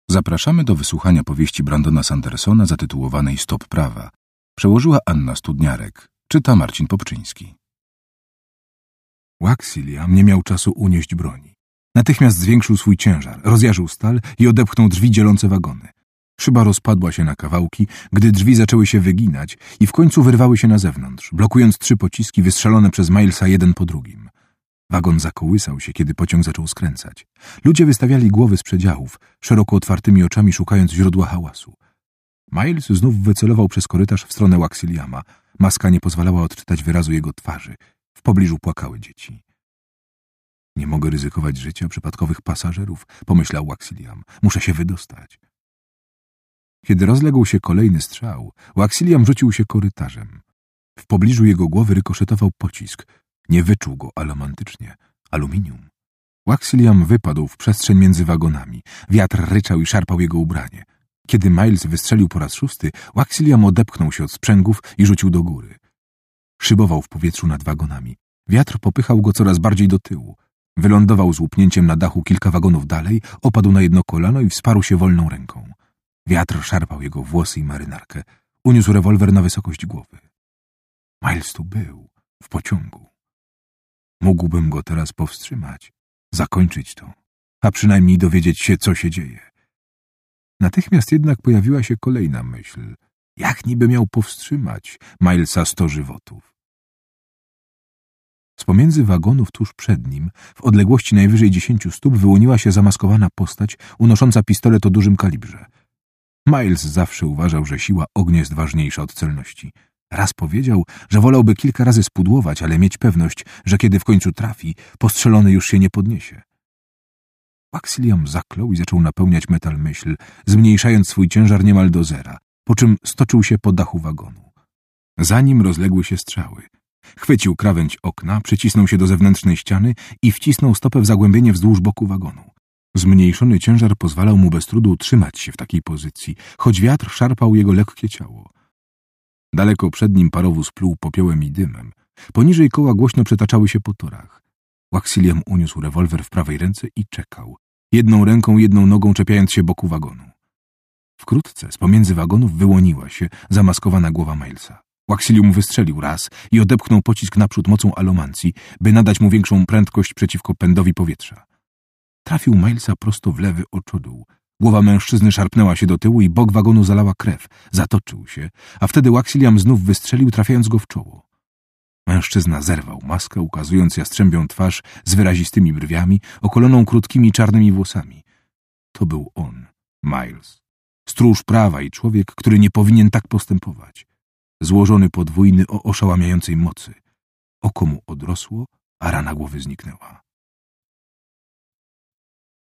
Zapraszamy do wysłuchania powieści Brandona Sandersona zatytułowanej Stop prawa. Przełożyła Anna Studniarek. Czyta Marcin Popczyński. Waxiliam nie miał czasu unieść broni. Natychmiast zwiększył swój ciężar, rozjarzył stal i odepchnął drzwi dzielące wagony. Szyba rozpadła się na kawałki, gdy drzwi zaczęły się wyginać i w końcu wyrwały się na zewnątrz, blokując 3 pociski wystrzelone przez Milesa jeden po drugim. Wagon zakołysał się, kiedy pociąg zaczął skręcać. Ludzie wystawiali głowy z przedziałów, szeroko otwartymi oczami szukając źródła hałasu. Miles znów wycelował przez korytarz w stronę Waxiliama. Maska nie pozwalała odczytać wyrazu jego twarzy. W pobliżu płakały dzieci. Nie mogę ryzykować życia przypadkowych pasażerów, pomyślał Waxiliam. Muszę się wydostać. Kiedy rozległ się kolejny strzał, Waxiliam rzucił się korytarzem. W pobliżu jego głowy rykoszetował pocisk. Nie wyczuł go alomantycznie. Aluminium. Waxiliam wypadł w przestrzeń między wagonami. Wiatr ryczał i szarpał jego ubranie. Kiedy Miles wystrzelił po raz 6, Waxiliam odepchnął się od sprzęgów i rzucił do góry. Szybował w powietrzu nad wagonami. Wiatr popychał go coraz bardziej do tyłu. Wylądował z łupnięciem na dachu kilka wagonów dalej, opadł na jedno kolano i wsparł się wolną ręką. Wiatr szarpał jego włosy i marynarkę. Uniósł rewolwer na wysokość głowy. Miles tu był, w pociągu. Mógłbym go teraz powstrzymać, zakończyć to, a przynajmniej dowiedzieć się, co się dzieje. Natychmiast jednak pojawiła się kolejna myśl. Jak niby miał powstrzymać Milesa 100 żywotów? Z pomiędzy wagonów tuż przed nim, w odległości najwyżej 10 stóp, wyłoniła się zamaskowana postać unosząca pistolet o dużym kalibrze. Miles zawsze uważał, że siła ognia jest ważniejsza od celności. Raz powiedział, że wolałby kilka razy spudłować, ale mieć pewność, że kiedy w końcu trafi, postrzelony już się nie podniesie. Waxiliam zaklął i zaczął napełniać metal myśl, zmniejszając swój ciężar niemal do zera, po czym stoczył się po dachu wagonu. Za nim rozległy się strzały. Chwycił krawędź okna, przycisnął się do zewnętrznej ściany i wcisnął stopę w zagłębienie wzdłuż boku wagonu. Zmniejszony ciężar pozwalał mu bez trudu utrzymać się w takiej pozycji, choć wiatr szarpał jego lekkie ciało. Daleko przed nim parowóz pluł popiołem i dymem. Poniżej koła głośno przetaczały się po torach. Waxiliam uniósł rewolwer w prawej ręce i czekał, jedną ręką, jedną nogą czepiając się boku wagonu. Wkrótce z pomiędzy wagonów wyłoniła się zamaskowana głowa Milesa. Waxilium wystrzelił raz i odepchnął pocisk naprzód mocą alomancji, by nadać mu większą prędkość przeciwko pędowi powietrza. Trafił Milesa prosto w lewy oczodół. Głowa mężczyzny szarpnęła się do tyłu i bok wagonu zalała krew. Zatoczył się, a wtedy Waxiliam znów wystrzelił, trafiając go w czoło. Mężczyzna zerwał maskę, ukazując jastrzębią twarz z wyrazistymi brwiami, okoloną krótkimi czarnymi włosami. To był on, Miles. Stróż prawa i człowiek, który nie powinien tak postępować. Złożony podwójny o oszałamiającej mocy. Oko mu odrosło, a rana głowy zniknęła.